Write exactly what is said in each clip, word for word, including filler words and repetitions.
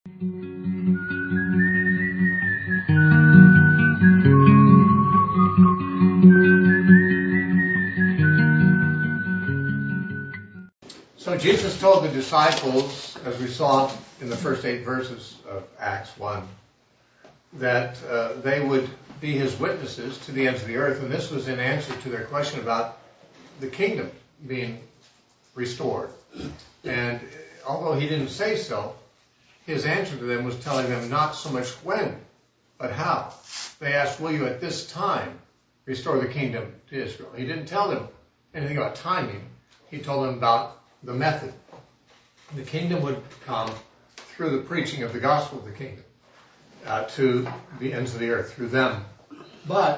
So Jesus told the disciples, as we saw in the first eight verses of Acts one, that uh, they would be his witnesses to the ends of the earth. And this was in answer to their question about the kingdom being restored. And although he didn't say so, his answer to them was telling them not so much when, but how. They asked, will you at this time restore the kingdom to Israel? He didn't tell them anything about timing. He told them about the method. The kingdom would come through the preaching of the gospel of the kingdom uh, to the ends of the earth, through them. But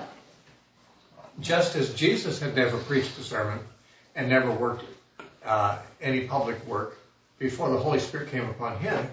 just as Jesus had never preached a sermon and never worked uh, any public work before the Holy Spirit came upon him,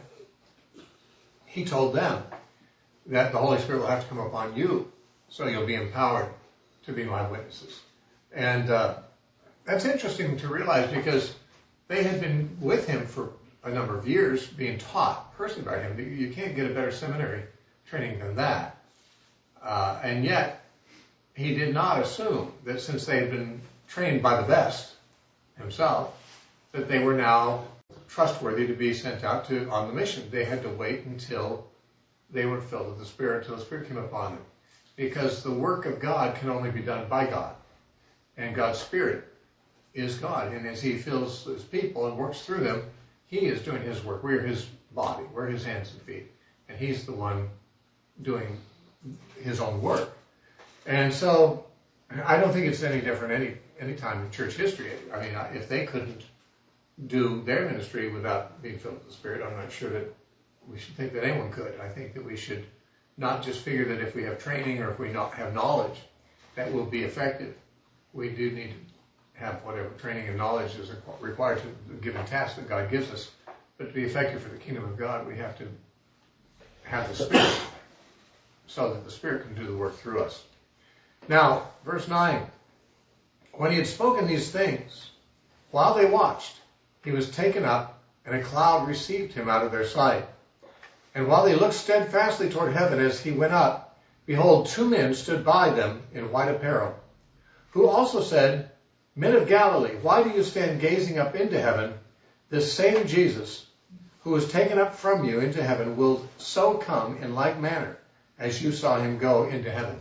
he told them that the Holy Spirit will have to come upon you, so you'll be empowered to be my witnesses. And uh, that's interesting to realize, because they had been with him for a number of years, being taught personally by him. You can't get a better seminary training than that. Uh, and yet, he did not assume that since they had been trained by the best himself, that they were now trustworthy to be sent out to on the mission. They had to wait until they were filled with the Spirit, until the Spirit came upon them. Because the work of God can only be done by God. And God's Spirit is God. And as he fills his people and works through them, he is doing his work. We're his body. We're his hands and feet. And he's the one doing his own work. And so I don't think it's any different any any time in church history. I mean, if they couldn't do their ministry without being filled with the Spirit, I'm not sure that we should think that anyone could. I think that we should not just figure that if we have training or if we not have knowledge, that will be effective. We do need to have whatever training and knowledge is required to the given task that God gives us. But to be effective for the kingdom of God, we have to have the Spirit so that the Spirit can do the work through us. Now, verse nine. When he had spoken these things, while they watched, he was taken up, and a cloud received him out of their sight. And while they looked steadfastly toward heaven as he went up, behold, two men stood by them in white apparel, who also said, Men of Galilee, why do you stand gazing up into heaven? This same Jesus, who was taken up from you into heaven, will so come in like manner as you saw him go into heaven.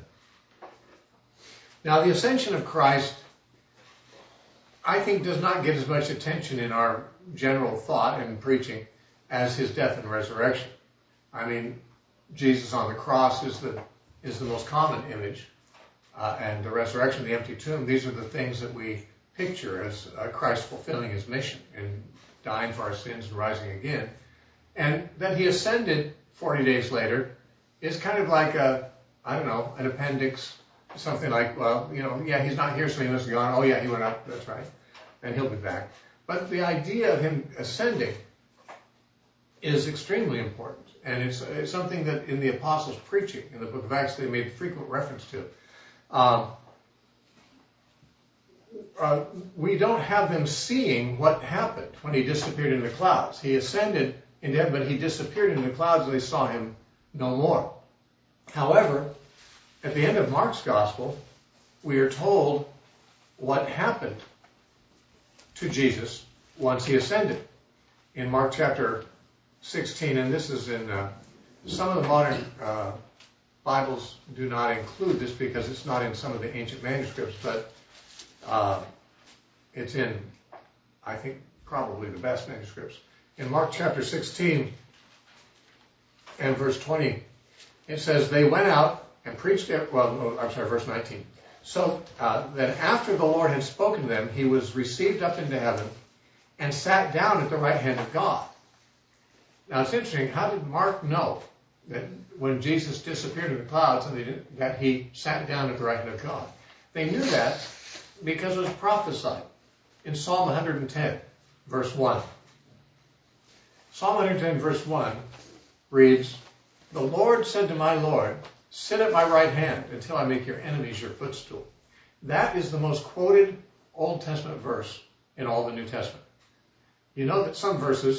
Now, the ascension of Christ, I think, does not get as much attention in our general thought and preaching as his death and resurrection. I mean, Jesus on the cross is the is the most common image. Uh, and the resurrection, the empty tomb, these are the things that we picture as uh, Christ fulfilling his mission and dying for our sins and rising again. And that he ascended forty days later is kind of like a, I don't know, an appendix, something like, well, you know, yeah, he's not here, so he must have gone. Oh, yeah, he went up, that's right. And he'll be back. But the idea of him ascending is extremely important. And it's, it's something that in the apostles' preaching, in the book of Acts, they made frequent reference to. Um, uh, we don't have them seeing what happened when he disappeared in the clouds. He ascended into heaven, but he disappeared in the clouds and they saw him no more. However, at the end of Mark's gospel, we are told what happened to Jesus once he ascended. In Mark chapter sixteen, and this is in uh, some of the modern uh, Bibles do not include this because it's not in some of the ancient manuscripts, but uh, it's in, I think, probably the best manuscripts. In Mark chapter sixteen and verse twenty, it says, they went out and preached, well, I'm sorry, verse nineteen. So uh, that after the Lord had spoken to them, he was received up into heaven and sat down at the right hand of God. Now it's interesting, how did Mark know that when Jesus disappeared in the clouds and they did, that he sat down at the right hand of God? They knew that because it was prophesied in Psalm one hundred ten, verse one. Psalm one hundred ten, verse one reads, the Lord said to my Lord, sit at my right hand until I make your enemies your footstool. That is the most quoted Old Testament verse in all the New Testament. You know that some verses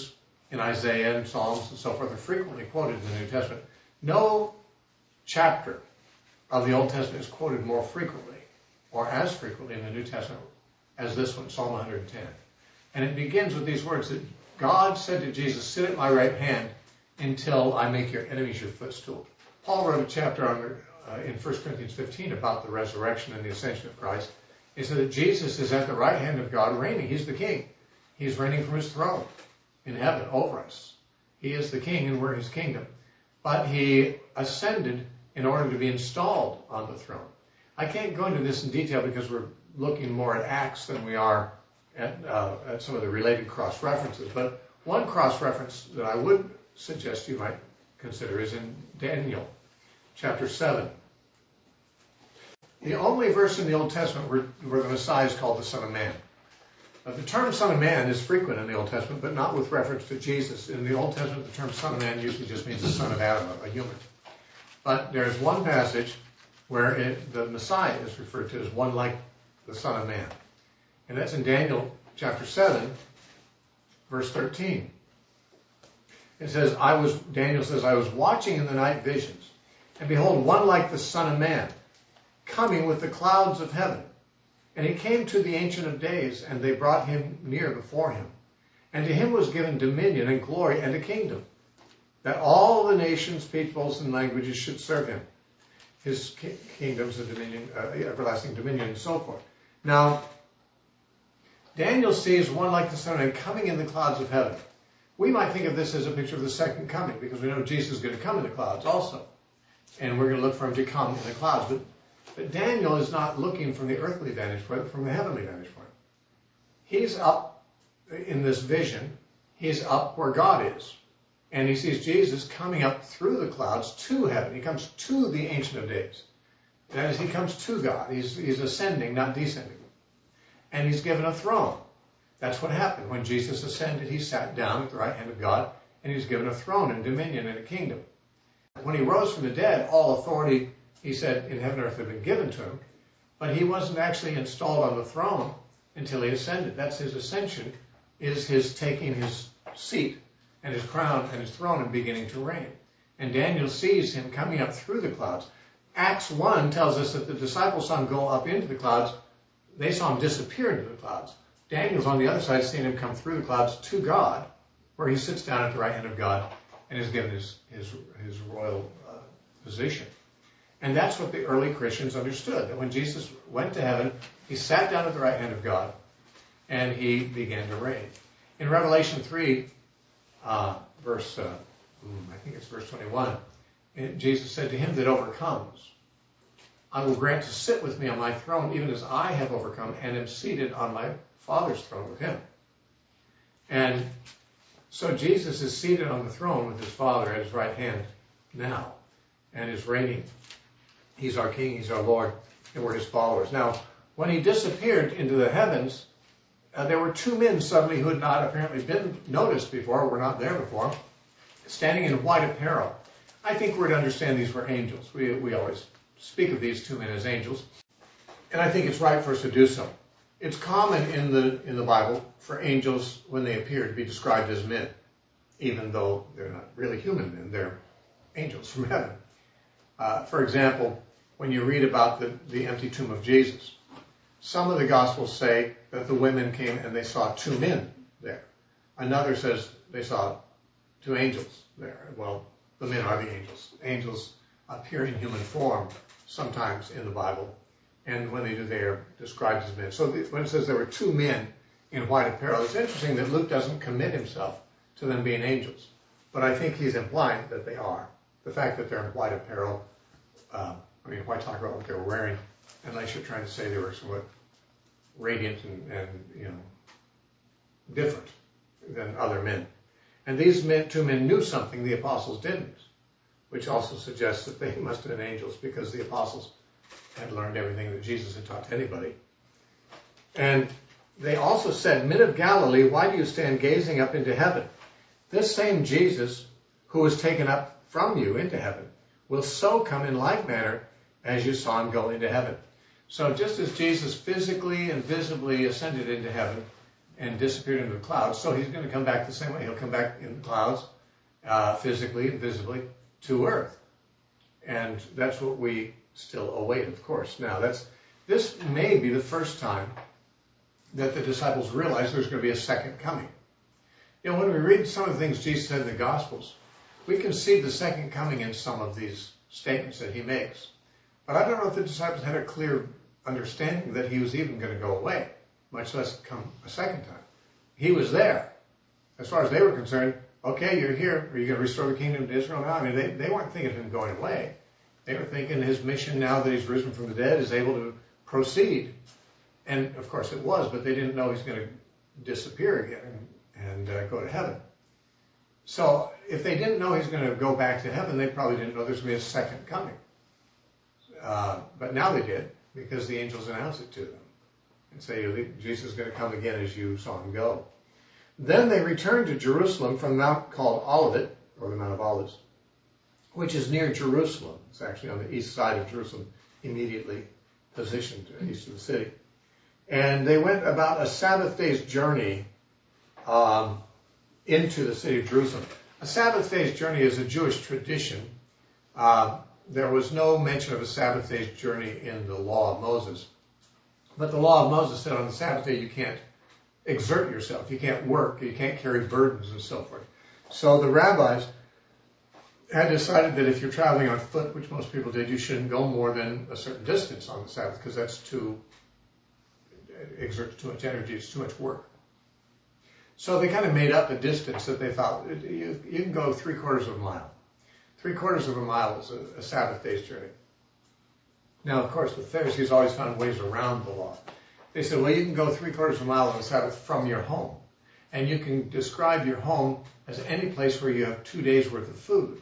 in Isaiah and Psalms and so forth are frequently quoted in the New Testament. No chapter of the Old Testament is quoted more frequently or as frequently in the New Testament as this one, Psalm one hundred ten. And it begins with these words that God said to Jesus, sit at my right hand until I make your enemies your footstool. Paul wrote a chapter on, uh, in First Corinthians fifteen about the resurrection and the ascension of Christ. He said that Jesus is at the right hand of God reigning. He's the king. He's reigning from his throne in heaven over us. He is the king and we're his kingdom. But he ascended in order to be installed on the throne. I can't go into this in detail because we're looking more at Acts than we are at, uh, at some of the related cross-references. But one cross-reference that I would suggest you might consider is in Daniel chapter seven. The only verse in the Old Testament where, where the Messiah is called the Son of Man. Now, the term Son of Man is frequent in the Old Testament, but not with reference to Jesus. In the Old Testament, the term Son of Man usually just means the son of Adam, a human. But there's one passage where it, the Messiah is referred to as one like the Son of Man. And that's in Daniel chapter seven, verse thirteen. It says, I was, Daniel says, I was watching in the night visions, and behold, one like the Son of Man, coming with the clouds of heaven. And he came to the Ancient of Days, and they brought him near before him. And to him was given dominion and glory and a kingdom, that all the nations, peoples, and languages should serve him. His ki- kingdoms and dominion, uh, everlasting dominion, and so forth. Now, Daniel sees one like the Son of Man coming in the clouds of heaven. We might think of this as a picture of the second coming, because we know Jesus is going to come in the clouds also. And we're going to look for him to come in the clouds. But, but Daniel is not looking from the earthly vantage point, but from the heavenly vantage point. He's up in this vision. He's up where God is. And he sees Jesus coming up through the clouds to heaven. He comes to the Ancient of Days. That is, he comes to God. He's, he's ascending, not descending. And he's given a throne. That's what happened. When Jesus ascended, he sat down at the right hand of God, and he was given a throne and dominion and a kingdom. When he rose from the dead, all authority, he said, in heaven and earth had been given to him, but he wasn't actually installed on the throne until he ascended. That's his ascension, is his taking his seat and his crown and his throne and beginning to reign. And Daniel sees him coming up through the clouds. Acts one tells us that the disciples saw him go up into the clouds. They saw him disappear into the clouds. Daniel's on the other side, seeing him come through the clouds to God, where he sits down at the right hand of God and is given his, his, his royal uh, position. And that's what the early Christians understood, that when Jesus went to heaven, he sat down at the right hand of God, and he began to reign. In Revelation three, uh, verse, uh, I think it's verse twenty-one, it, Jesus said, to him that overcomes, I will grant to sit with me on my throne, even as I have overcome and am seated on my Father's throne with him. And so Jesus is seated on the throne with his Father at his right hand now, and is reigning. He's our King, he's our Lord, and we're his followers. Now, when he disappeared into the heavens, uh, there were two men suddenly who had not apparently been noticed before, were not there before, standing in white apparel. I think we're to understand these were angels. We, we always speak of these two men as angels, and I think it's right for us to do so. It's common in the in the Bible for angels, when they appear, to be described as men, even though they're not really human men. They're angels from heaven. Uh, for example, when you read about the, the empty tomb of Jesus, some of the Gospels say that the women came and they saw two men there. Another says they saw two angels there. Well, the men are the angels. Angels appear in human form sometimes in the Bible, and when they do, they are described as men. So when it says there were two men in white apparel, it's interesting that Luke doesn't commit himself to them being angels, but I think he's implying that they are. The fact that they're in white apparel, uh, I mean, why talk about what they were wearing, unless you're trying to say they were somewhat radiant and, and you know, different than other men. And these men, two men knew something the apostles didn't, which also suggests that they must have been angels, because the apostles had learned everything that Jesus had taught to anybody. And they also said, men of Galilee, why do you stand gazing up into heaven? This same Jesus who was taken up from you into heaven will so come in like manner as you saw him go into heaven. So just as Jesus physically and visibly ascended into heaven, and disappeared into the clouds. So he's going to come back the same way. He'll come back in the clouds, uh, physically and visibly, to earth. And that's what we still await, of course. Now, that's this may be the first time that the disciples realize there's going to be a second coming. You know, when we read some of the things Jesus said in the Gospels, we can see the second coming in some of these statements that he makes. But I don't know if the disciples had a clear understanding that he was even going to go away, much less come a second time. He was there. As far as they were concerned, okay, you're here. Are you going to restore the kingdom to Israel now? I mean, they, they weren't thinking of him going away. They were thinking his mission, now that he's risen from the dead, is able to proceed. And, of course, it was, but they didn't know he's going to disappear again and, and uh, go to heaven. So if they didn't know he's going to go back to heaven, they probably didn't know there's going to be a second coming. Uh, but now they did, because the angels announced it to them and say, Jesus is going to come again as you saw him go. Then they returned to Jerusalem from the mount called Olivet, or the Mount of Olives, which is near Jerusalem. It's actually on the east side of Jerusalem, immediately positioned east of the city. And they went about a Sabbath day's journey um, into the city of Jerusalem. A Sabbath day's journey is a Jewish tradition. Uh, there was no mention of a Sabbath day's journey in the law of Moses. But the law of Moses said on the Sabbath day you can't exert yourself, you can't work, you can't carry burdens and so forth. So the rabbis had decided that if you're traveling on foot, which most people did, you shouldn't go more than a certain distance on the Sabbath, because that's too, it exerts too much energy, it's too much work. So they kind of made up a distance that they thought, you, you can go three quarters of a mile. Three quarters of a mile is a, a Sabbath day's journey. Now, of course, the Pharisees always found ways around the law. They said, well, you can go three quarters of a mile on the Sabbath from your home. And you can describe your home as any place where you have two days' worth of food.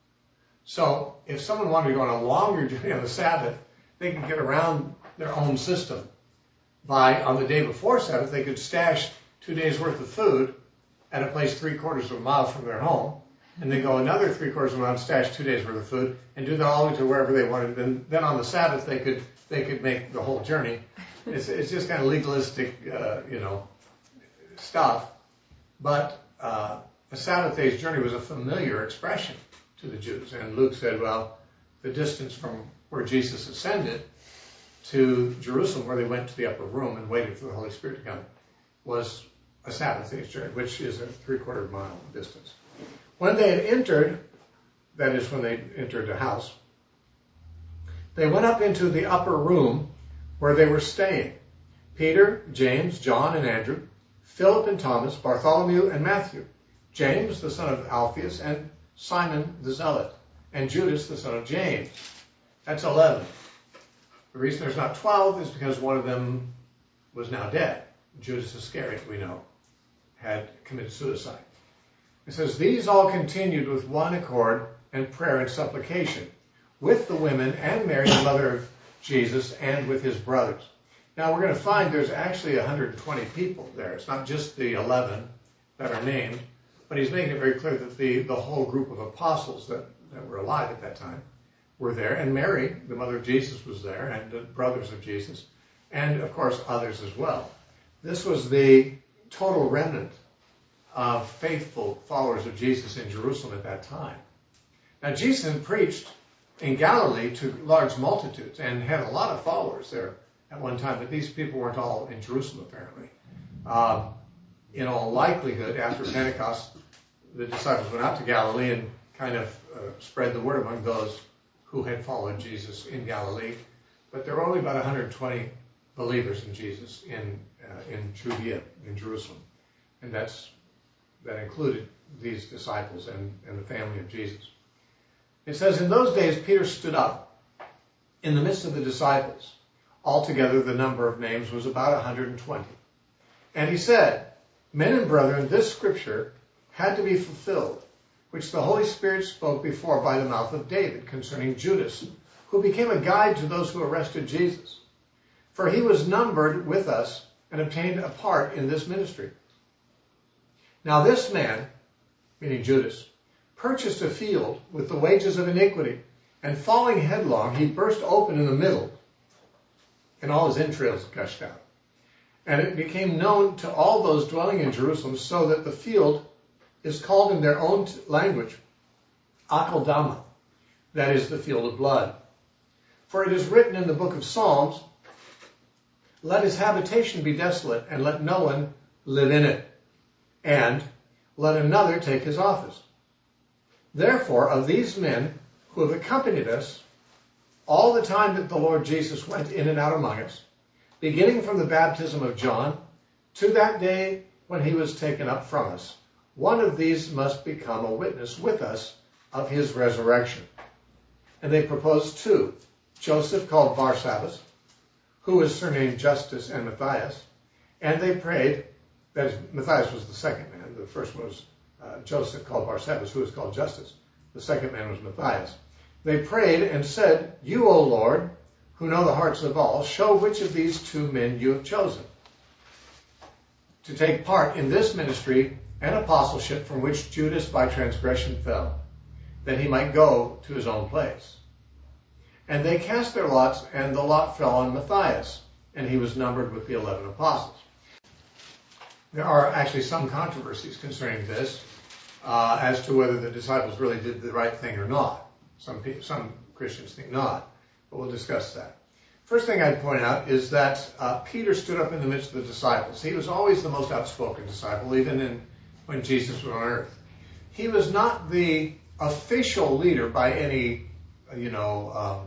So if someone wanted to go on a longer journey on the Sabbath, they could get around their own system. By, on the day before Sabbath, they could stash two days' worth of food at a place three quarters of a mile from their home. And they go another three quarters of a mile and stash two days' worth of food and do that all the way to wherever they wanted. Then, then on the Sabbath, they could they could make the whole journey. It's, it's just kind of legalistic, uh, you know, stuff. But uh, a Sabbath day's journey was a familiar expression to the Jews. And Luke said, well, the distance from where Jesus ascended to Jerusalem, where they went to the upper room and waited for the Holy Spirit to come, was a Sabbath day's journey, which is a three-quarter mile distance. When they had entered, that is when they entered the house, they went up into the upper room where they were staying. Peter, James, John, and Andrew, Philip and Thomas, Bartholomew and Matthew, James, the son of Alphaeus, and Simon the Zealot, and Judas, the son of James. That's eleven. The reason there's not twelve is because one of them was now dead. Judas Iscariot, we know, had committed suicide. It says, these all continued with one accord and prayer and supplication, with the women and Mary, the mother of Jesus, and with his brothers. Now we're going to find there's actually one hundred twenty people there. It's not just the eleven that are named, but he's making it very clear that the, the whole group of apostles that, that were alive at that time were there. And Mary, the mother of Jesus, was there, and the brothers of Jesus, and of course others as well. This was the total remnant of faithful followers of Jesus in Jerusalem at that time. Now, Jesus had preached in Galilee to large multitudes and had a lot of followers there at one time, but these people weren't all in Jerusalem, apparently. Um, in all likelihood, after Pentecost, the disciples went out to Galilee and kind of uh, spread the word among those who had followed Jesus in Galilee. But there were only about one hundred twenty believers in Jesus in uh, in Judea, in Jerusalem. And that's that included these disciples and, and the family of Jesus. It says, in those days Peter stood up in the midst of the disciples. Altogether the number of names was about one hundred twenty. And he said, men and brethren, this scripture had to be fulfilled, which the Holy Spirit spoke before by the mouth of David concerning Judas, who became a guide to those who arrested Jesus. For he was numbered with us and obtained a part in this ministry. Now this man, meaning Judas, purchased a field with the wages of iniquity, and falling headlong, he burst open in the middle, and all his entrails gushed out. And it became known to all those dwelling in Jerusalem, so that the field is called in their own language, Akeldama, that is the field of blood. For it is written in the book of Psalms, let his habitation be desolate, and let no one live in it, and let another take his office. Therefore, of these men who have accompanied us all the time that the Lord Jesus went in and out among us, beginning from the baptism of John to that day when he was taken up from us, one of these must become a witness with us of his resurrection. And they proposed two, Joseph called Barsabbas, who was surnamed Justus, and Matthias. And they prayed, that is, Matthias was the second man. The first one was uh, Joseph called Barsabbas, who was called Justus. The second man was Matthias. They prayed and said, you, O Lord, who know the hearts of all, show which of these two men you have chosen to take part in this ministry and apostleship from which Judas by transgression fell, that he might go to his own place. And they cast their lots, and the lot fell on Matthias, and he was numbered with the eleven apostles. There are actually some controversies concerning this, uh, as to whether the disciples really did the right thing or not. Some people, some Christians think not, but we'll discuss that. First thing I'd point out is that uh, Peter stood up in the midst of the disciples. He was always the most outspoken disciple, even in, when Jesus was on earth. He was not the official leader by any, you know, um,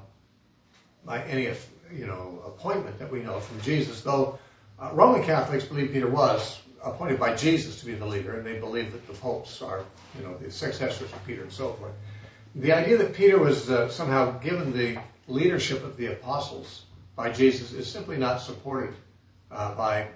by any, you know, appointment that we know from Jesus, though uh, Roman Catholics believe Peter was appointed by Jesus to be the leader, and they believe that the popes are, you know, the successors of Peter and so forth. The idea that Peter was uh, somehow given the leadership of the apostles by Jesus is simply not supported uh, by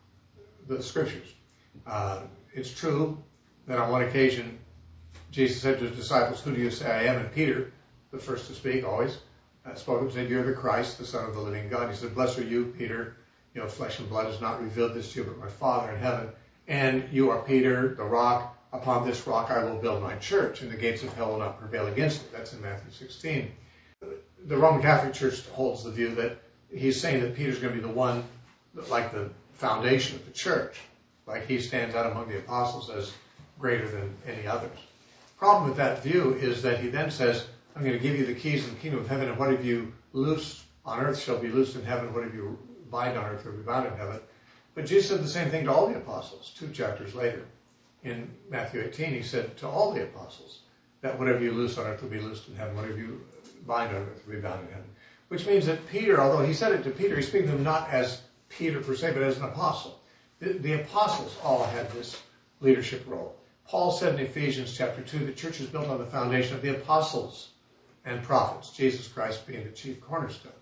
the scriptures. Uh, it's true that on one occasion Jesus said to his disciples, who do you say I am? And Peter, the first to speak always, uh, spoke up and said, you're the Christ, the Son of the living God. He said, blessed are you, Peter. You know, flesh and blood has not revealed this to you, but my Father in heaven. And you are Peter, the rock. Upon this rock I will build my church, and the gates of hell will not prevail against it. That's in Matthew sixteen. The Roman Catholic Church holds the view that he's saying that Peter's going to be the one, like the foundation of the church. Like he stands out among the apostles as greater than any others. Problem with that view is that he then says, I'm going to give you the keys of the kingdom of heaven, and what have you loose on earth shall be loosed in heaven, what have you bind on earth will be bound in heaven. But Jesus said the same thing to all the apostles, two chapters later. In Matthew eighteen, he said to all the apostles that whatever you loose on earth will be loosed in heaven, whatever you bind on earth will be bound in heaven. Which means that Peter, although he said it to Peter, he's speaking to him not as Peter per se, but as an apostle. The, the apostles all had this leadership role. Paul said in Ephesians chapter two, the church is built on the foundation of the apostles and prophets, Jesus Christ being the chief cornerstone.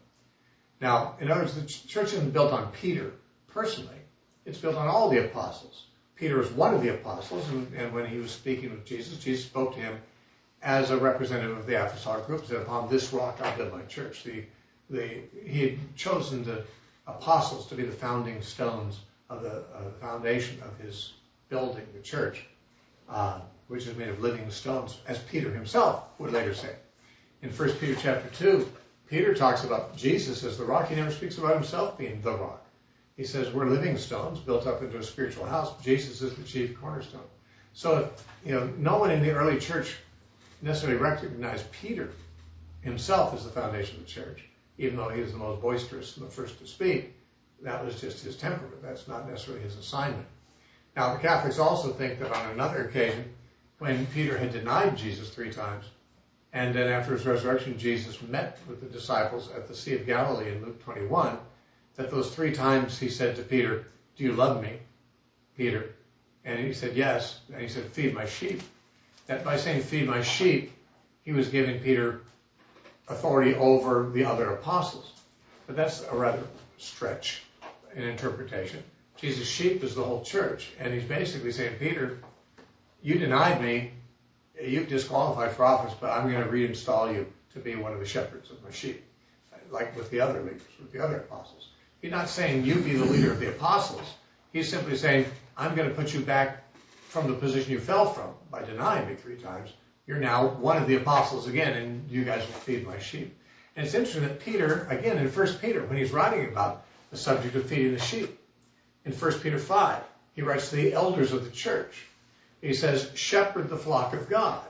Now, in other words, the church isn't built on Peter personally. It's built on all the apostles. Peter is one of the apostles, and, and when he was speaking with Jesus, Jesus spoke to him as a representative of the apostolic group, said, upon this rock I build my church. The, the, he had chosen the apostles to be the founding stones of the uh, foundation of his building, the church, uh, which is made of living stones, as Peter himself would later say. In First Peter chapter two, Peter talks about Jesus as the rock. He never speaks about himself being the rock. He says we're living stones built up into a spiritual house. Jesus is the chief cornerstone. So, if, you know, no one in the early church necessarily recognized Peter himself as the foundation of the church, even though he was the most boisterous and the first to speak. That was just his temperament. That's not necessarily his assignment. Now, the Catholics also think that on another occasion, when Peter had denied Jesus three times, and then after his resurrection, Jesus met with the disciples at the Sea of Galilee in Luke twenty-one, that those three times he said to Peter, do you love me, Peter? And he said, yes. And he said, feed my sheep. That by saying feed my sheep, he was giving Peter authority over the other apostles. But that's a rather stretch in interpretation. Jesus' sheep is the whole church. And he's basically saying, Peter, you denied me. You've disqualified for office, but I'm going to reinstall you to be one of the shepherds of my sheep, like with the other leaders, with the other apostles. He's not saying you be the leader of the apostles. He's simply saying, I'm going to put you back from the position you fell from by denying me three times. You're now one of the apostles again, and you guys will feed my sheep. And it's interesting that Peter, again in First Peter, when he's writing about the subject of feeding the sheep, In First Peter five, he writes to the elders of the church. He says, shepherd the flock of God.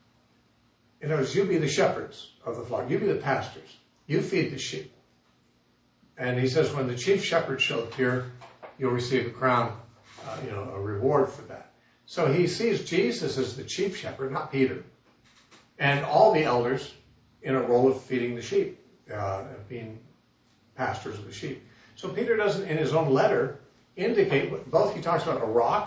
In other words, you be the shepherds of the flock. You be the pastors. You feed the sheep. And he says, when the chief shepherd shall appear, you'll receive a crown, uh, you know, a reward for that. So he sees Jesus as the chief shepherd, not Peter, and all the elders in a role of feeding the sheep, uh, being pastors of the sheep. So Peter doesn't, in his own letter, indicate, both he talks about a rock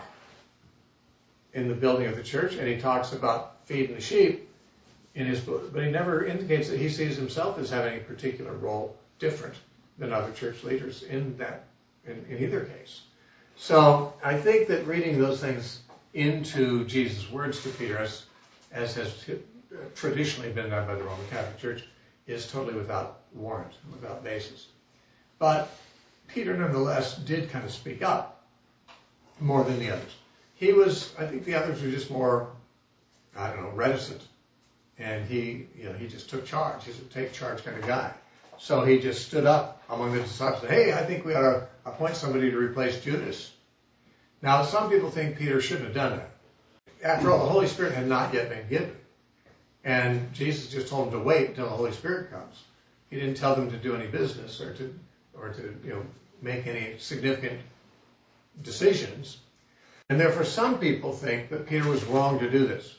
in the building of the church, and he talks about feeding the sheep in his book, but he never indicates that he sees himself as having a particular role different than other church leaders in that, in, in either case. So I think that reading those things into Jesus' words to Peter, as, as has t- traditionally been done by the Roman Catholic Church, is totally without warrant, without basis. But Peter, nonetheless, did kind of speak up more than the others. He was, I think the others were just more, I don't know, reticent. And he, you know, he just took charge. He's a take charge kind of guy. So he just stood up among the disciples and said, hey, I think we ought to appoint somebody to replace Judas. Now, some people think Peter shouldn't have done that. After all, the Holy Spirit had not yet been given. And Jesus just told them to wait until the Holy Spirit comes. He didn't tell them to do any business or to, or to, you know, make any significant decisions. And therefore, some people think that Peter was wrong to do this.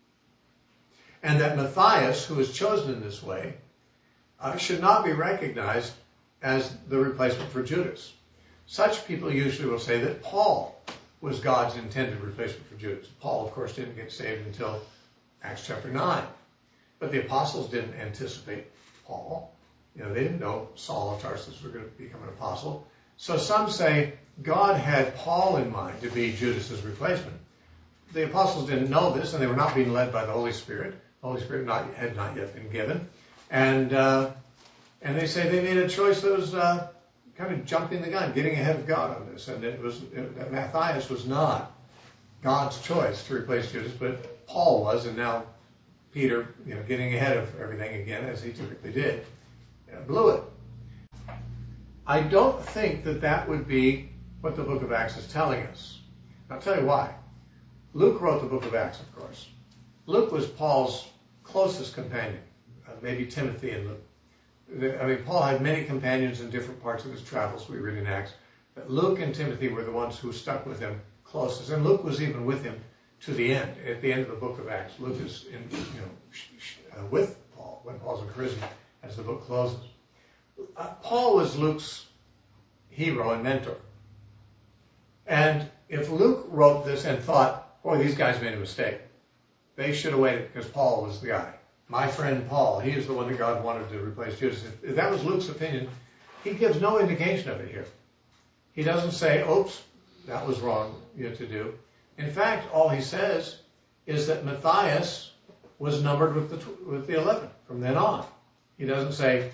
And that Matthias, who was chosen in this way, uh, should not be recognized as the replacement for Judas. Such people usually will say that Paul was God's intended replacement for Judas. Paul, of course, didn't get saved until Acts chapter nine. But the apostles didn't anticipate Paul. You know, they didn't know Saul of Tarsus was going to become an apostle. So some say God had Paul in mind to be Judas's replacement. The apostles didn't know this, and they were not being led by the Holy Spirit. The Holy Spirit not, had not yet been given. And uh, and they say they made a choice that was uh, kind of jumping the gun, getting ahead of God on this. And it was it, that Matthias was not God's choice to replace Judas, but Paul was, and now Peter, you know, getting ahead of everything again, as he typically did, you know, blew it. I don't think that that would be what the book of Acts is telling us. I'll tell you why. Luke wrote the book of Acts, of course. Luke was Paul's closest companion, uh, maybe Timothy and Luke. I mean, Paul had many companions in different parts of his travels, we read in Acts, but Luke and Timothy were the ones who stuck with him closest. And Luke was even with him to the end, at the end of the book of Acts. Luke is in, you know, sh- sh- uh, with Paul when Paul's in prison as the book closes. Uh, Paul was Luke's hero and mentor. And if Luke wrote this and thought, boy, these guys made a mistake, they should have waited because Paul was the guy. My friend Paul, he is the one that God wanted to replace Judas. If, if that was Luke's opinion, he gives no indication of it here. He doesn't say, oops, that was wrong you know, to do. In fact, all he says is that Matthias was numbered with the with the eleven from then on. He doesn't say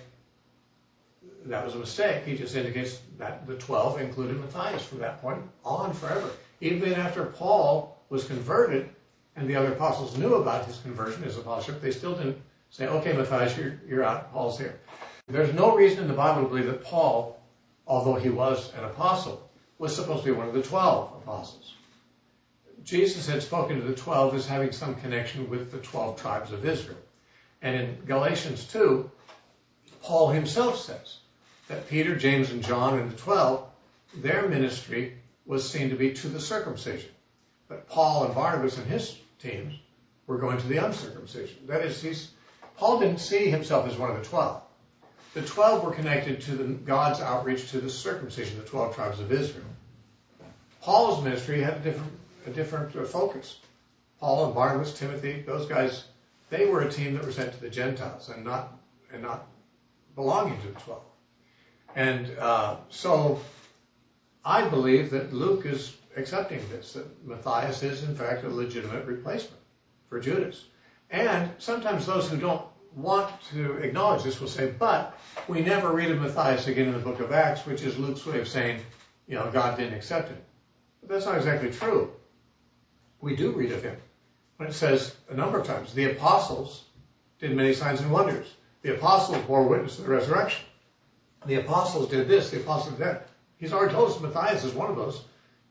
that was a mistake. He just indicates that the twelve included Matthias from that point on forever. Even after Paul was converted and the other apostles knew about his conversion, his apostleship, they still didn't say, okay, Matthias, you're, you're out, Paul's here. There's no reason in the Bible to believe that Paul, although he was an apostle, was supposed to be one of the twelve apostles. Jesus had spoken to the twelve as having some connection with the twelve tribes of Israel. And in Galatians two, Paul himself says that Peter, James, and John and the twelve, their ministry was seen to be to the circumcision. But Paul and Barnabas and his teams were going to the uncircumcision. That is, he's, Paul didn't see himself as one of the twelve. The twelve were connected to the, God's outreach to the circumcision, the twelve tribes of Israel. Paul's ministry had a different, a different uh, focus. Paul and Barnabas, Timothy, those guys, they were a team that were sent to the Gentiles and not and not belonging to the twelve. And uh, so I believe that Luke is accepting this, that Matthias is in fact a legitimate replacement for Judas. And sometimes those who don't want to acknowledge this will say, but we never read of Matthias again in the book of Acts, which is Luke's way of saying, you know, God didn't accept him. But that's not exactly true. We do read of him. When it says a number of times, the apostles did many signs and wonders. The apostles bore witness to the resurrection. The apostles did this, the apostles did that. He's already told us Matthias is one of those.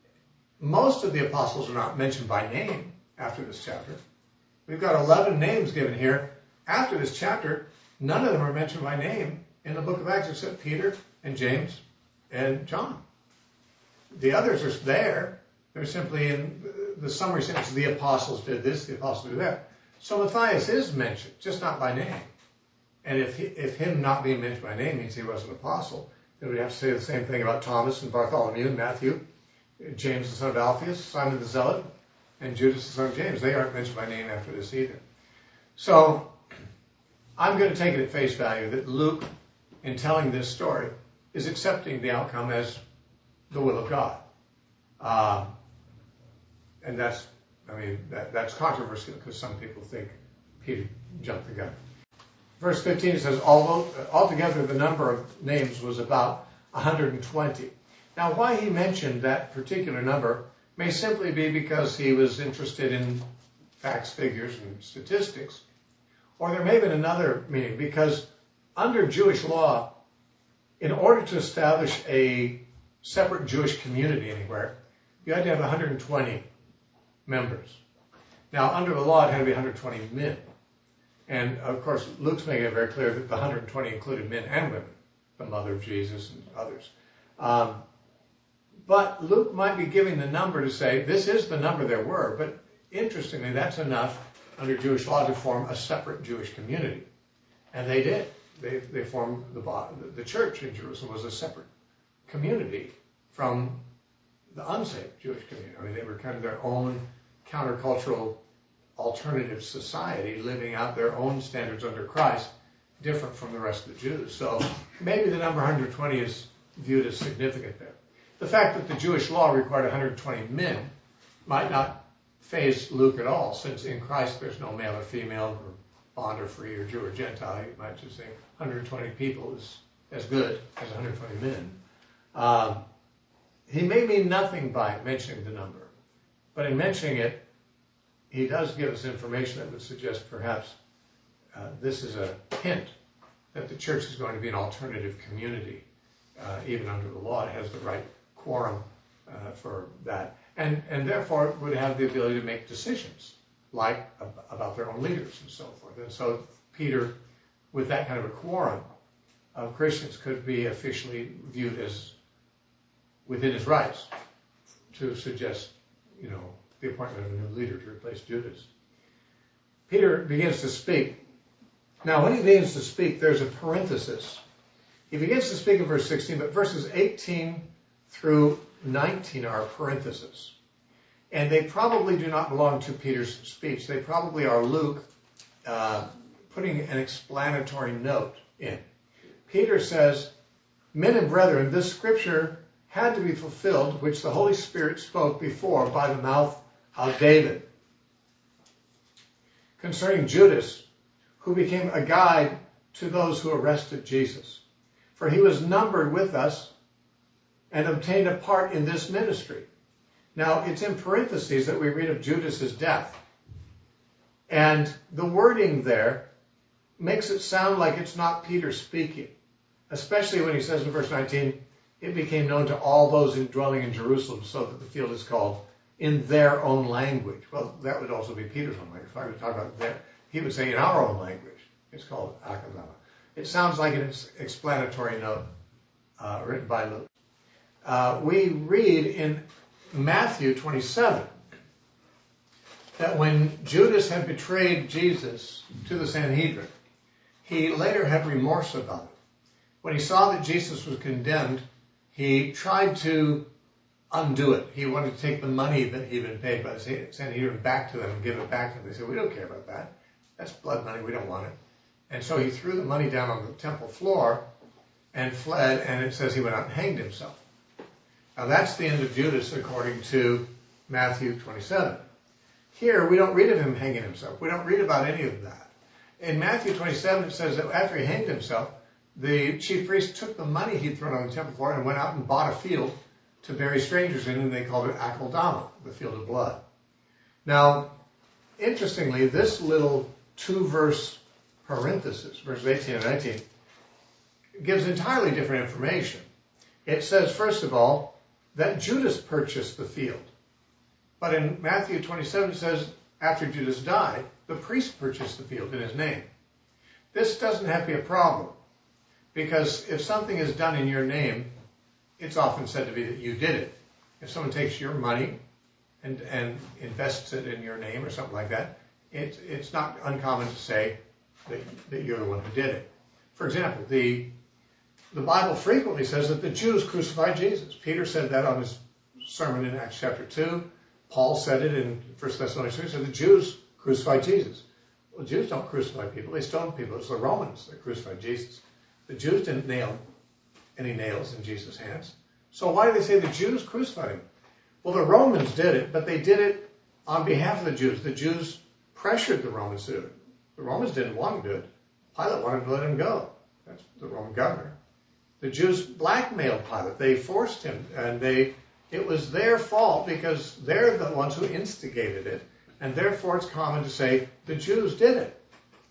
Most of the apostles are not mentioned by name after this chapter. We've got eleven names given here. After this chapter, none of them are mentioned by name in the book of Acts except Peter and James and John. The others are there. They're simply in the summary sentence, the apostles did this, the apostles did that. So Matthias is mentioned, just not by name. And if he, if him not being mentioned by name means he was an apostle, then we'd have to say the same thing about Thomas and Bartholomew and Matthew, James the son of Alphaeus, Simon the Zealot, and Judas the son of James. They aren't mentioned by name after this either. So I'm going to take it at face value that Luke, in telling this story, is accepting the outcome as the will of God. Uh, and that's, I mean, that, that's controversial because some people think Peter jumped the gun. Verse fifteen says, although altogether the number of names was about one hundred twenty. Now, why he mentioned that particular number may simply be because he was interested in facts, figures, and statistics. Or there may have been another meaning, because under Jewish law, in order to establish a separate Jewish community anywhere, you had to have one hundred twenty members. Now, under the law, it had to be one hundred twenty men. And, of course, Luke's making it very clear that the one hundred twenty included men and women, the mother of Jesus and others. Um, but Luke might be giving the number to say, this is the number there were, but interestingly, that's enough under Jewish law to form a separate Jewish community. And they did. They, they formed the, the church in Jerusalem was a separate community from the unsaved Jewish community. I mean, they were kind of their own countercultural alternative society, living out their own standards under Christ, different from the rest of the Jews. So maybe the number one hundred twenty is viewed as significant there. The fact that the Jewish law required one hundred twenty men might not faze Luke at all, since in Christ there's no male or female, or bond or free, or Jew or Gentile. You might just think one hundred twenty people is as good as one hundred twenty men. Um, he may mean nothing by mentioning the number, but in mentioning it, he does give us information that would suggest perhaps uh, this is a hint that the church is going to be an alternative community. Uh, even under the law, it has the right quorum uh, for that. And, and therefore would have the ability to make decisions, like ab- about their own leaders and so forth. And so Peter, with that kind of a quorum of Christians, could be officially viewed as within his rights to suggest, you know, the appointment of a new leader to replace Judas. Peter begins to speak. Now, when he begins to speak, there's a parenthesis. He begins to speak in verse sixteen, but verses eighteen through nineteen are parentheses. And they probably do not belong to Peter's speech. They probably are Luke uh, putting an explanatory note in. Peter says, men and brethren, this scripture had to be fulfilled, which the Holy Spirit spoke before by the mouth of David, concerning Judas, who became a guide to those who arrested Jesus. For he was numbered with us and obtained a part in this ministry. Now, it's in parentheses that we read of Judas's death. And the wording there makes it sound like it's not Peter speaking, especially when he says in verse nineteen, it became known to all those in dwelling in Jerusalem, so that the field is called in their own language. Well, that would also be Peter's own language. If I were to talk about that, he would say in our own language. It's called Akadama. It sounds like an explanatory note uh, written by Luke. Uh, we read in Matthew twenty-seven that when Judas had betrayed Jesus to the Sanhedrin, he later had remorse about it. When he saw that Jesus was condemned, he tried to undo it. He wanted to take the money that he'd been paid by the Sanhedrin back to them and give it back to them. They said, we don't care about that. That's blood money. We don't want it. And so he threw the money down on the temple floor and fled, and it says he went out and hanged himself. Now that's the end of Judas according to Matthew twenty-seven. Here we don't read of him hanging himself. We don't read about any of that. In Matthew twenty-seven it says that after he hanged himself, the chief priest took the money he'd thrown on the temple floor and went out and bought a field to bury strangers in, and they called it Akeldama, the field of blood. Now, interestingly, this little two-verse parenthesis, verses eighteen and nineteen, gives entirely different information. It says, first of all, that Judas purchased the field. But in Matthew twenty-seven, it says, after Judas died, the priest purchased the field in his name. This doesn't have to be a problem, because if something is done in your name, it's often said to be that you did it. If someone takes your money and, and invests it in your name or something like that, it, it's not uncommon to say that, that you're the one who did it. For example, the, the Bible frequently says that the Jews crucified Jesus. Peter said that on his sermon in Acts chapter two. Paul said it in First Thessalonians two. He said the Jews crucified Jesus. Well, Jews don't crucify people. They stone people. It's the Romans that crucified Jesus. The Jews didn't nail any nails in Jesus' hands. So why do they say the Jews crucified him? Well, the Romans did it, but they did it on behalf of the Jews. The Jews pressured the Romans to do it. The Romans didn't want to do it. Pilate wanted to let him go. That's the Roman governor. The Jews blackmailed Pilate. They forced him, and they it was their fault because they're the ones who instigated it, and therefore it's common to say the Jews did it.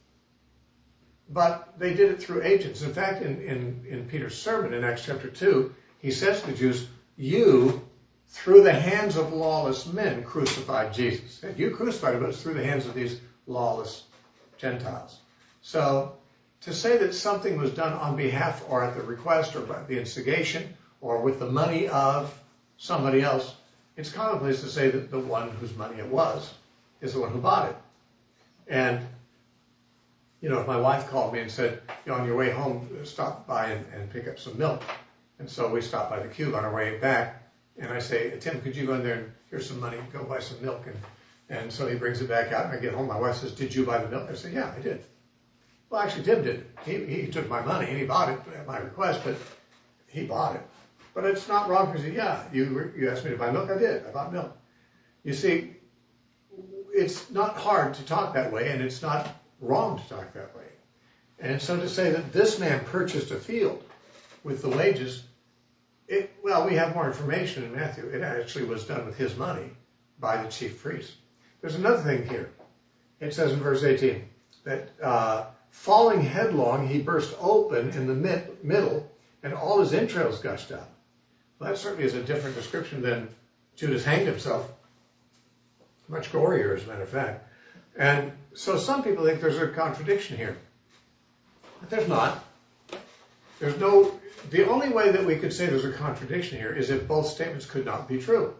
But they did it through agents. In fact, in, in, in Peter's sermon in Acts chapter two, he says to the Jews, you, through the hands of lawless men, crucified Jesus. And you crucified him, but it's through the hands of these lawless Gentiles. So to say that something was done on behalf or at the request or by the instigation or with the money of somebody else, it's commonplace to say that the one whose money it was is the one who bought it. And, you know, if my wife called me and said, you know, on your way home, stop by and, and pick up some milk. And so we stop by the Cube on our way back, and I say, Tim, could you go in there and here's some money, go buy some milk. And, and so he brings it back out, and I get home. My wife says, did you buy the milk? I say, yeah, I did. Well, actually, Tim did it. He, he took my money, and he bought it at my request, but he bought it. But it's not wrong because, yeah, you, you asked me to buy milk. I did. I bought milk. You see, it's not hard to talk that way, and it's not wrong to talk that way. And so to say that this man purchased a field with the wages, it, well, we have more information in Matthew. It actually was done with his money by the chief priest. There's another thing here. It says in verse eighteen that uh, falling headlong, he burst open in the mid, middle, and all his entrails gushed out. Well, that certainly is a different description than Judas hanged himself. Much gorier, as a matter of fact. And so some people think there's a contradiction here. But there's not. There's no, the only way that we could say there's a contradiction here is if both statements could not be true.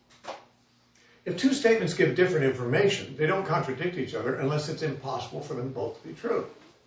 If two statements give different information, they don't contradict each other unless it's impossible for them both to be true.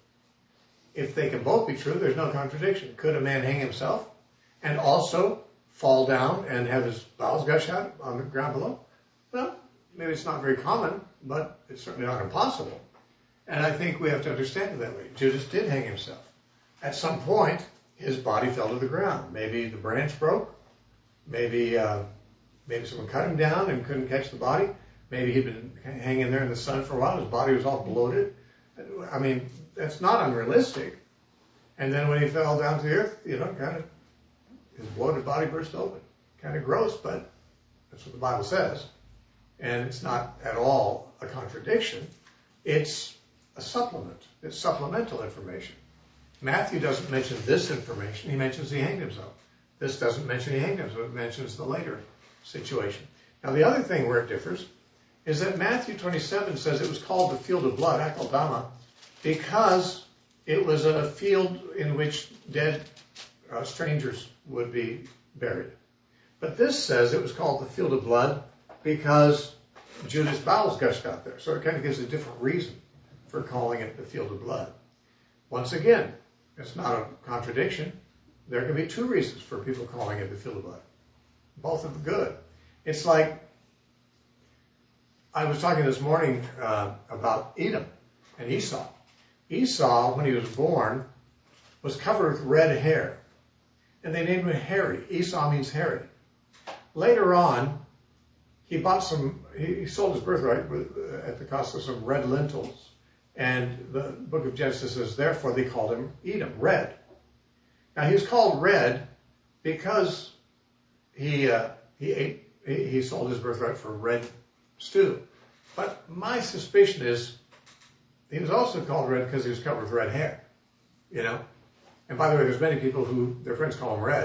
If they can both be true, there's no contradiction. Could a man hang himself and also fall down and have his bowels gush out on the ground below? Well, maybe it's not very common, but it's certainly not impossible. And I think we have to understand it that way. Judas did hang himself. At some point, his body fell to the ground. Maybe the branch broke. Maybe uh, maybe someone cut him down and couldn't catch the body. Maybe he'd been hanging there in the sun for a while. His body was all bloated. I mean, that's not unrealistic. And then when he fell down to the earth, you know, kind of, his bloated body burst open. Kind of gross, but that's what the Bible says. And it's not at all a contradiction. It's a supplement. It's supplemental information. Matthew doesn't mention this information. He mentions he hanged himself. This doesn't mention he hanged himself. It mentions the later situation. Now, the other thing where it differs is that Matthew twenty-seven says it was called the field of blood, Akeldama, because it was a field in which dead uh, strangers would be buried. But this says it was called the field of blood because Judas' bowels gushed out there. So it kind of gives a different reason for calling it the field of blood. Once again, it's not a contradiction. There can be two reasons for people calling it the field of blood. Both of them good. It's like, I was talking this morning uh, about Edom and Esau. Esau, when he was born, was covered with red hair. And they named him Hairy. Esau means hairy. Later on, he bought some, he sold his birthright at the cost of some red lentils. And the book of Genesis says, therefore they called him Edom, red. Now he was called red because he uh, he ate, he, he sold his birthright for red stew. But my suspicion is he was also called red because he was covered with red hair, you know. And by the way, there's many people who their friends call him red.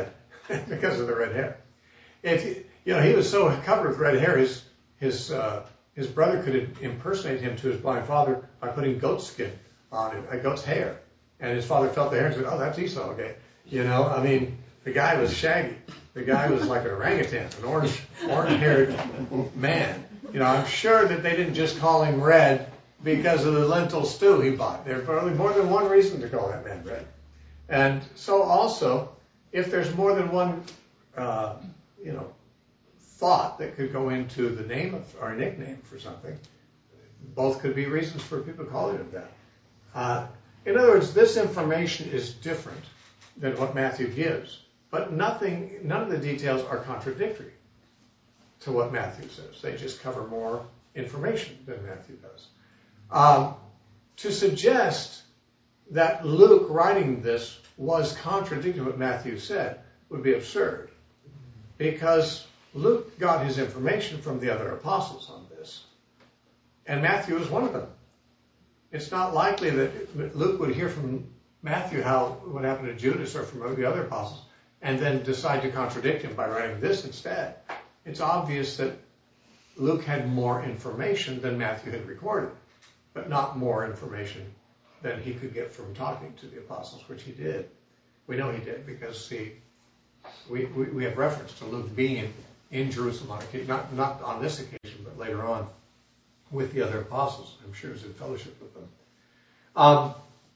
because of the red hair. If you know, he was so covered with red hair, his his uh, his brother could impersonate him to his blind father by putting goat skin on him, a goat's hair, and his father felt the hair and said, "Oh, that's Esau." Okay, you know, I mean, the guy was shaggy. The guy was like an orangutan, an orange orange-haired man. You know, I'm sure that they didn't just call him Red because of the lentil stew he bought. There's probably more than one reason to call that man Red. And so also, if there's more than one, uh, you know, thought that could go into the name of, or a nickname for something, both could be reasons for people calling him that. Uh, in other words, this information is different than what Matthew gives, but nothing, none of the details are contradictory to what Matthew says. They just cover more information than Matthew does. Um, to suggest that Luke writing this was contradicting what Matthew said would be absurd, because Luke got his information from the other apostles on this, and Matthew is one of them. It's not likely that Luke would hear from Matthew how what happened to Judas or from the other apostles and then decide to contradict him by writing this instead. It's obvious that Luke had more information than Matthew had recorded, but not more information than he could get from talking to the apostles, which he did. We know he did because, see, we, we, we have reference to Luke being in, in Jerusalem, on occasion, not, not on this occasion, but later on with the other apostles. I'm sure he was in fellowship with them. Um,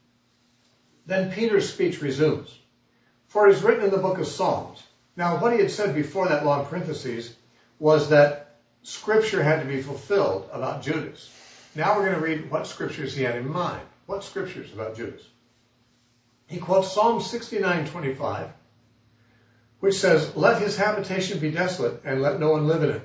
then Peter's speech resumes. For it is written in the book of Psalms. Now, what he had said before that long parentheses was that Scripture had to be fulfilled about Judas. Now we're going to read what Scriptures he had in mind. What Scriptures about Judas? He quotes Psalm sixty-nine twenty-five, which says, "Let his habitation be desolate, and let no one live in it."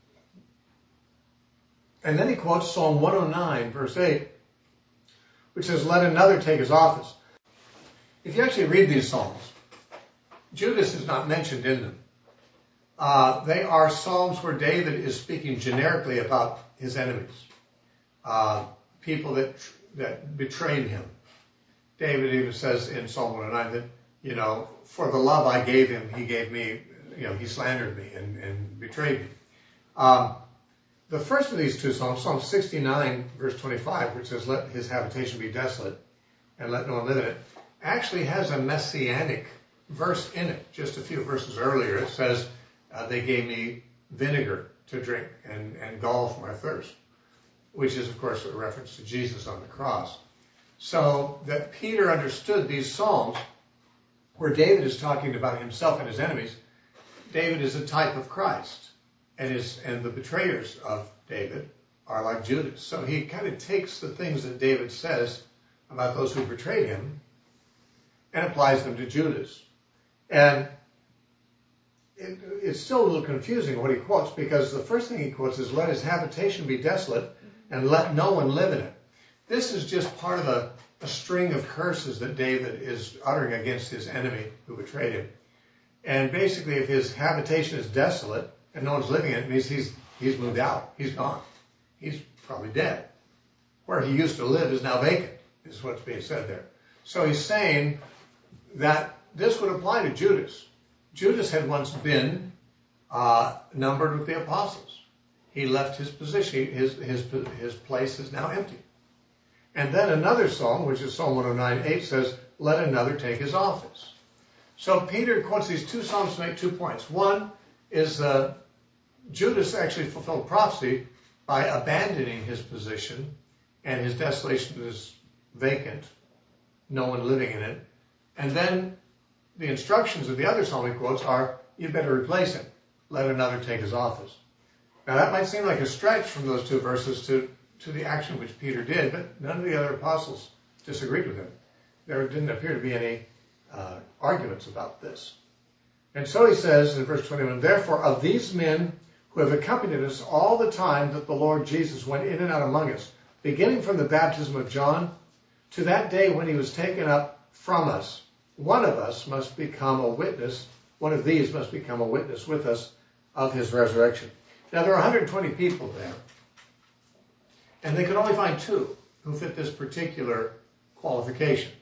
And then he quotes Psalm one oh nine, verse eight, which says, "Let another take his office." If you actually read these Psalms, Judas is not mentioned in them. Uh, they are Psalms where David is speaking generically about his enemies, uh, people that that betrayed him. David even says in Psalm one oh nine that, you know, for the love I gave him, he gave me, you know, he slandered me and, and betrayed me. Um, the first of these two Psalms, Psalm sixty-nine, verse twenty-five, which says, "Let his habitation be desolate, and let no one live in it," actually has a messianic verse in it. Just a few verses earlier, it says, uh, "They gave me vinegar to drink and, and gall for my thirst," which is, of course, a reference to Jesus on the cross. So that Peter understood these Psalms, where David is talking about himself and his enemies. David is a type of Christ, and his and the betrayers of David are like Judas. So he kind of takes the things that David says about those who betrayed him and applies them to Judas. And it, it's still a little confusing what he quotes, because the first thing he quotes is, "Let his habitation be desolate, and let no one live in it." This is just part of a, a string of curses that David is uttering against his enemy who betrayed him. And basically, if his habitation is desolate and no one's living in it, it means he's, he's moved out. He's gone. He's probably dead. Where he used to live is now vacant, is what's being said there. So he's saying that this would apply to Judas. Judas had once been uh, numbered with the apostles. He left his position. His, his, his place is now empty. And then another psalm, which is Psalm one oh nine eight, says, "Let another take his office." So Peter quotes these two psalms to make two points. One is uh, Judas actually fulfilled prophecy by abandoning his position, and his desolation is vacant, no one living in it. And then the instructions of the other psalm he quotes are, you better replace him. Let another take his office. Now that might seem like a stretch from those two verses to, to the action which Peter did, but none of the other apostles disagreed with him. There didn't appear to be any uh, arguments about this. And so he says in verse twenty-one, "Therefore of these men who have accompanied us all the time that the Lord Jesus went in and out among us, beginning from the baptism of John to that day when he was taken up from us, one of us must become a witness, one of these must become a witness with us of his resurrection." Now there are one hundred twenty people there, and they could only find two who fit this particular qualification.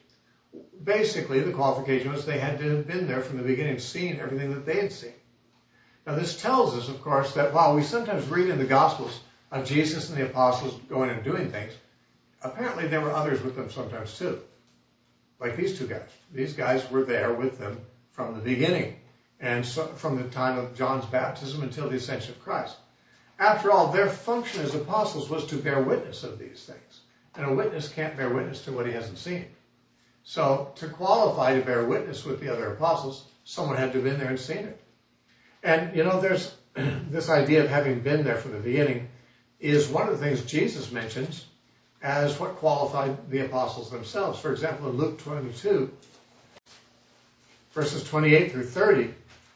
basically the qualification was they had to have been there from the beginning, seen everything that they had seen. Now this tells us, of course, that while we sometimes read in the Gospels of Jesus and the apostles going and doing things, apparently there were others with them sometimes too. Like these two guys. These guys were there with them from the beginning, and so from the time of John's baptism until the ascension of Christ. After all, their function as apostles was to bear witness of these things. And a witness can't bear witness to what he hasn't seen. So to qualify to bear witness with the other apostles, someone had to have been there and seen it. And, you know, there's this idea of having been there from the beginning is one of the things Jesus mentions as what qualified the apostles themselves. For example, in Luke twenty-two, verses twenty-eight through thirty,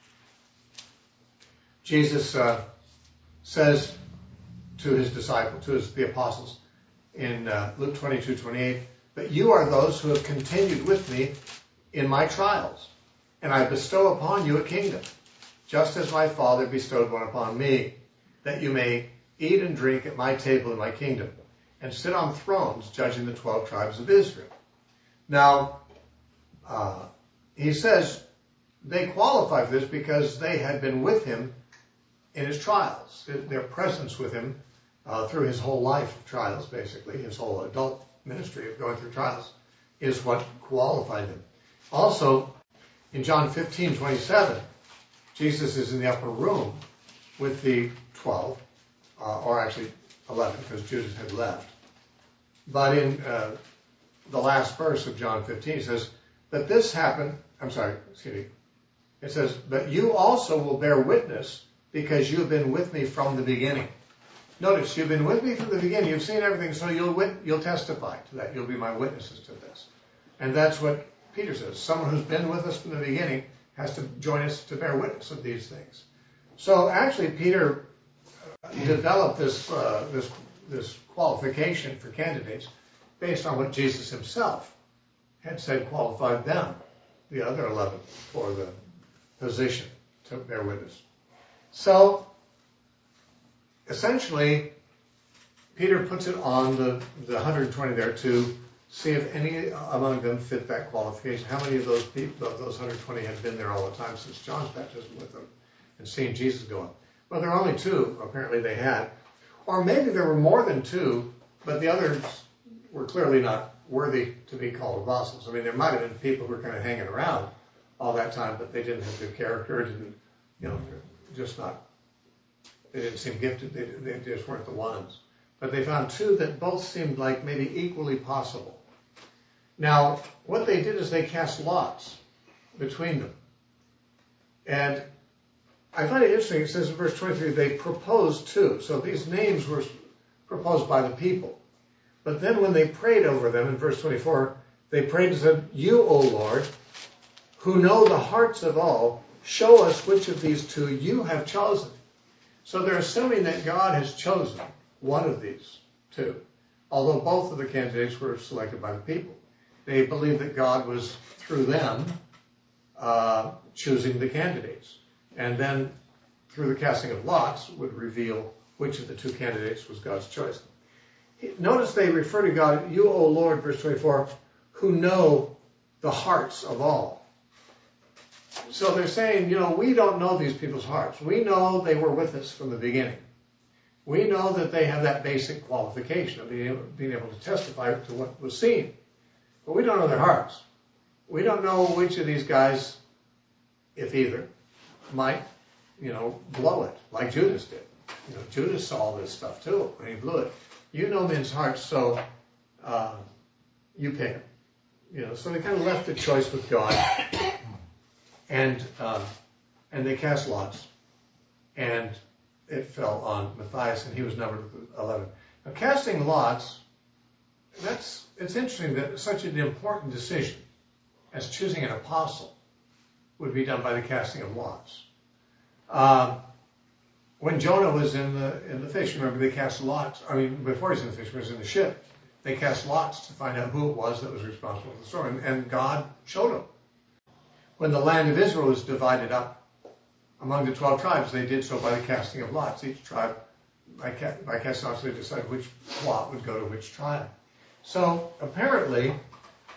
Jesus uh, says to his disciples, to his, the apostles, in uh, Luke twenty-two, twenty-eight, "But you are those who have continued with me in my trials, and I bestow upon you a kingdom, just as my Father bestowed one upon me, that you may eat and drink at my table in my kingdom, and sit on thrones judging the twelve tribes of Israel." Now, uh, he says they qualify for this because they had been with him in his trials, their presence with him uh, through his whole life of trials, basically, his whole adult ministry of going through trials, is what qualified them. Also, in John fifteen, twenty-seven, Jesus is in the upper room with the twelve, uh, or actually eleven, because Judas had left. But in uh, the last verse of John fifteen, it says, "But this happened," I'm sorry, excuse me, it says, "But you also will bear witness, because you have been with me from the beginning." Notice, you've been with me from the beginning. You've seen everything, so you'll wit- you'll testify to that. You'll be my witnesses to this. And that's what Peter says. Someone who's been with us from the beginning has to join us to bear witness of these things. So actually, Peter developed this uh, this this qualification for candidates based on what Jesus himself had said qualified them, the other eleven, for the position to bear witness. So essentially, Peter puts it on the, the one hundred twenty there to see if any among them fit that qualification. How many of those people, of those one hundred twenty, had been there all the time since John's baptism with them and seen Jesus go on? Well, there are only two, apparently they had. Or maybe there were more than two, but the others were clearly not worthy to be called apostles. I mean, there might have been people who were kind of hanging around all that time, but they didn't have good character, didn't, you know, just not, they didn't seem gifted, they, they just weren't the ones. But they found two that both seemed like maybe equally possible. Now, what they did is they cast lots between them. And I find it interesting, it says in verse twenty-three, they proposed two. So these names were proposed by the people. But then when they prayed over them, in verse twenty-four, they prayed and said, "You, O Lord, who know the hearts of all, show us which of these two you have chosen." So they're assuming that God has chosen one of these two, although both of the candidates were selected by the people. They believed that God was, through them, uh, choosing the candidates. And then, through the casting of lots, would reveal which of the two candidates was God's choice. Notice they refer to God, "You, O Lord," verse twenty-four, "who know the hearts of all." So they're saying, you know, we don't know these people's hearts. We know they were with us from the beginning. We know that they have that basic qualification of being able, being able to testify to what was seen. But we don't know their hearts. We don't know which of these guys, if either, might, you know, blow it, like Judas did. You know, Judas saw all this stuff too, and he blew it. You know men's hearts, so uh, you pick them. You know, so they kind of left the choice with God, and uh, and they cast lots, and it fell on Matthias, and he was numbered with eleven. Now, casting lots, that's it's interesting that such an important decision as choosing an apostle would be done by the casting of lots. Um, when Jonah was in the in the fish, remember they cast lots. I mean, before he was in the fish, he was in the ship. They cast lots to find out who it was that was responsible for the storm, and, and God showed them. When the land of Israel was divided up among the twelve tribes, they did so by the casting of lots. Each tribe, by, ca- by casting lots, they decided which plot would go to which tribe. So apparently,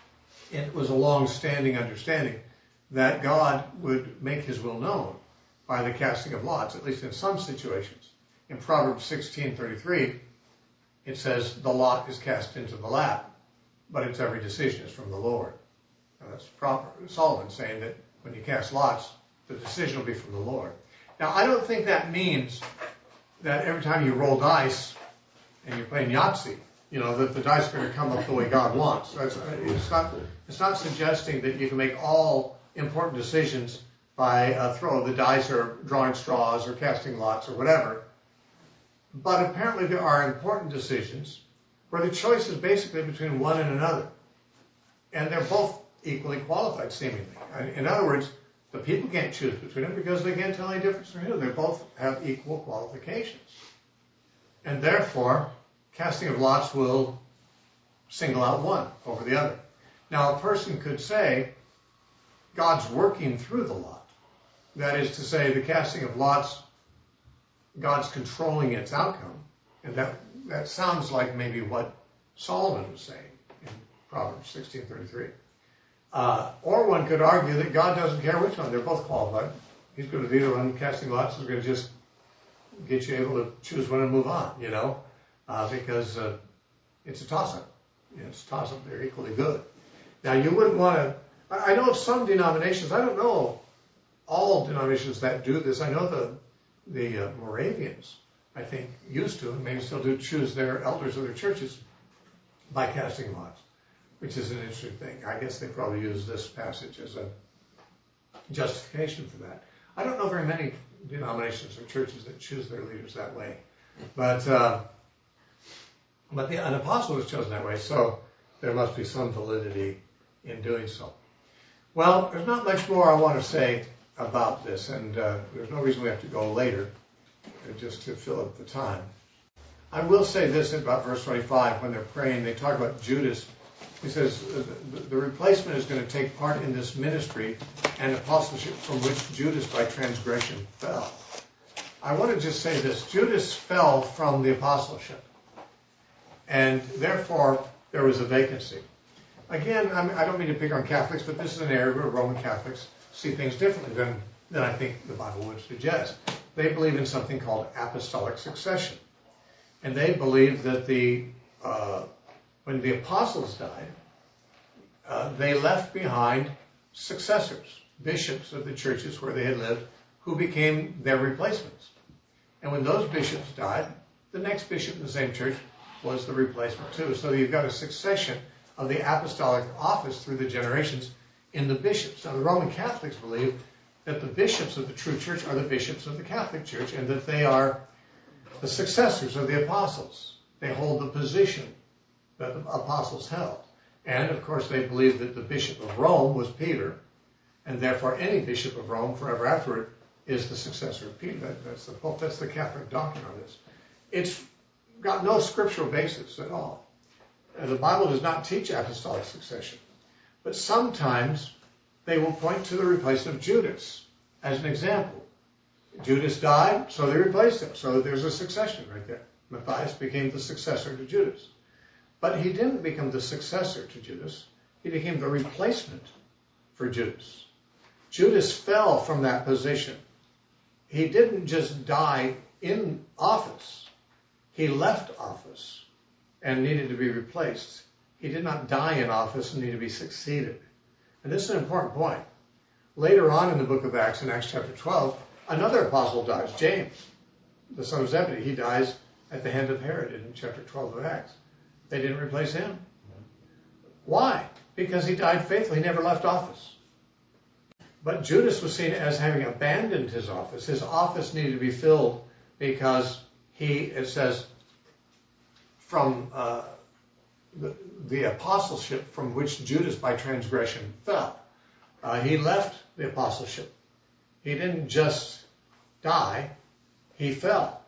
it was a long-standing understanding that God would make his will known by the casting of lots, at least in some situations. In Proverbs sixteen thirty-three, it says, the lot is cast into the lap, but its every decision is from the Lord. Now that's proper. Solomon saying that when you cast lots, the decision will be from the Lord. Now, I don't think that means that every time you roll dice and you're playing Yahtzee, you know, that the dice are going to come up the way God wants. That's, it's not, it's not suggesting that you can make all important decisions by a throw of the dice or drawing straws or casting lots or whatever. But apparently there are important decisions where the choice is basically between one and another. And they're both equally qualified, seemingly. In other words, the people can't choose between them because they can't tell any difference from who. They both have equal qualifications. And therefore, casting of lots will single out one over the other. Now, a person could say, God's working through the lot. That is to say, the casting of lots, God's controlling its outcome. And that, that sounds like maybe what Solomon was saying in Proverbs sixteen thirty-three. Uh, or one could argue that God doesn't care which one. They're both qualified. He's going to either one casting lots is going to just get you able to choose one and move on, you know, uh, because uh, it's a toss-up. You know, it's a toss-up. They're equally good. Now, you wouldn't want to... I know of some denominations, I don't know all denominations that do this. I know the the uh, Moravians, I think, used to, and maybe still do, choose their elders of their churches by casting lots, which is an interesting thing. I guess they probably use this passage as a justification for that. I don't know very many denominations or churches that choose their leaders that way. But uh, but the, an apostle was chosen that way, so there must be some validity in doing so. Well, there's not much more I want to say about this, and uh, there's no reason we have to go later, just to fill up the time. I will say this about verse twenty-five. When they're praying, they talk about Judas. He says the replacement is going to take part in this ministry and apostleship from which Judas by transgression fell. I want to just say this. Judas fell from the apostleship, and therefore there was a vacancy. Again, I'm, I don't mean to pick on Catholics, but this is an area where Roman Catholics see things differently than, than I think the Bible would suggest. They believe in something called apostolic succession. And they believe that the uh, when the apostles died, uh, they left behind successors, bishops of the churches where they had lived, who became their replacements. And when those bishops died, the next bishop in the same church was the replacement too. So you've got a succession of the apostolic office through the generations in the bishops. Now, the Roman Catholics believe that the bishops of the true church are the bishops of the Catholic Church and that they are the successors of the apostles. They hold the position that the apostles held. And, of course, they believe that the bishop of Rome was Peter, and therefore any bishop of Rome forever afterward is the successor of Peter. That, that's the Pope. That's the Catholic doctrine on this. It's got no scriptural basis at all. The Bible does not teach apostolic succession. But sometimes they will point to the replacement of Judas as an example. Judas died, so they replaced him. So there's a succession right there. Matthias became the successor to Judas. But he didn't become the successor to Judas. He became the replacement for Judas. Judas fell from that position. He didn't just die in office. He left office and needed to be replaced. He did not die in office and need to be succeeded. And this is an important point. Later on in the book of Acts, in Acts chapter twelve, another apostle dies, James, the son of Zebedee. He dies at the hand of Herod in chapter twelve of Acts. They didn't replace him. Why? Because he died faithful. He never left office. But Judas was seen as having abandoned his office. His office needed to be filled because he, it says, from uh, the, the apostleship from which Judas by transgression fell. Uh, he left the apostleship. He didn't just die, he fell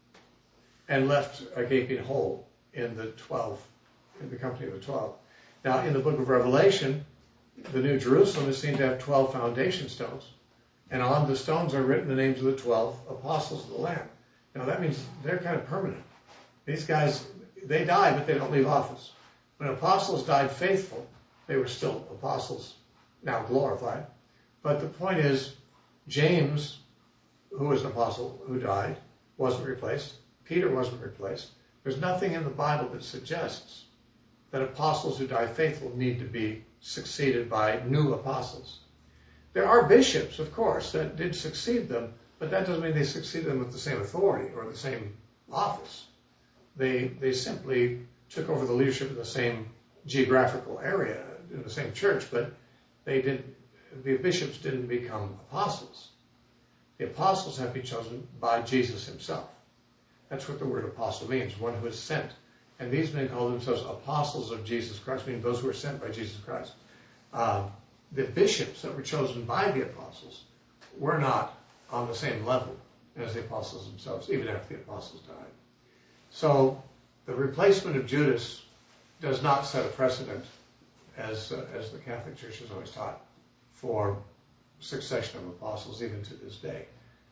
and left a gaping hole in the twelve, in the company of the twelve. Now, in the book of Revelation, the New Jerusalem is seen to have twelve foundation stones, and on the stones are written the names of the twelve apostles of the Lamb. Now, that means they're kind of permanent. These guys, they die, but they don't leave office. When apostles died faithful, They were still apostles, now glorified. But the point is, James, who was an apostle who died, wasn't replaced. Peter wasn't replaced. There's nothing in the Bible that suggests that apostles who die faithful need to be succeeded by new apostles. There are bishops, of course, that did succeed them, but that doesn't mean they succeeded them with the same authority or the same office. They they simply took over the leadership in the same geographical area, in the same church, but they didn't, the bishops didn't become apostles. The apostles have been chosen by Jesus himself. That's what the word apostle means, one who is sent. And these men call themselves apostles of Jesus Christ, meaning those who are sent by Jesus Christ. Uh, the bishops that were chosen by the apostles were not on the same level as the apostles themselves, even after the apostles died. So the replacement of Judas does not set a precedent, as uh, as the Catholic Church has always taught, for succession of apostles even to this day.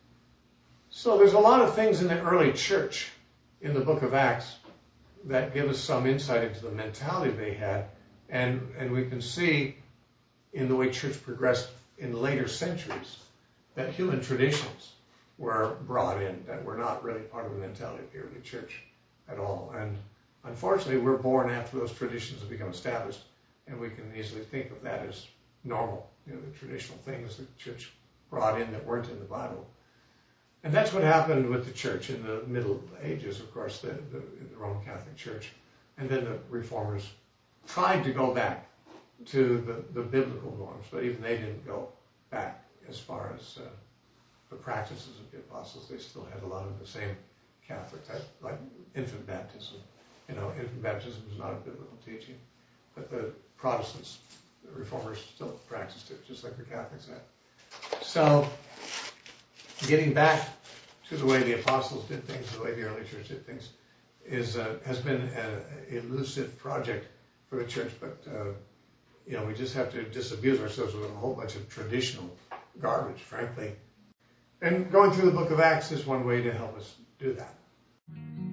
So there's a lot of things in the early church in the book of Acts that give us some insight into the mentality they had, and, and we can see in the way church progressed in later centuries that human traditions were brought in that were not really part of the mentality of the early church at all. And unfortunately, we're born after those traditions have become established, and we can easily think of that as normal, you know, the traditional things the church brought in that weren't in the Bible. And that's what happened with the church in the Middle Ages, of course, the, the, the Roman Catholic Church. And then the Reformers tried to go back to the, the biblical norms, but even they didn't go back as far as uh, the practices of the apostles. They still had a lot of the same Catholic type, like infant baptism. You know, infant baptism is not a biblical teaching, but the Protestants, the Reformers, still practiced it, just like the Catholics had. So, getting back to the way the apostles did things, the way the early church did things, is uh, has been an elusive project for the church. But uh, you know, we just have to disabuse ourselves with a whole bunch of traditional garbage, frankly. And going through the book of Acts is one way to help us do that.